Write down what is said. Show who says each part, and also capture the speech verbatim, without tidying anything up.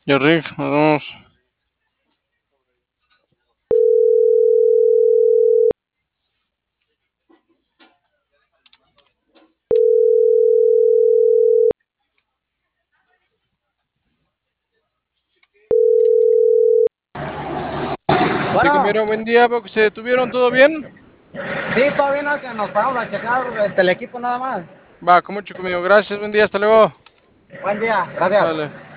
Speaker 1: Ya, Rick, nos vemos. Sí,
Speaker 2: Bueno,
Speaker 1: compañero, buen día, veo que se detuvieron, ¿todo bien?
Speaker 2: sí, todavía no, que nos paramos a checar este, el equipo nada más.
Speaker 1: Va, como mucho conmigo, gracias, buen día, hasta luego.
Speaker 2: Buen día, gracias.
Speaker 1: Vale.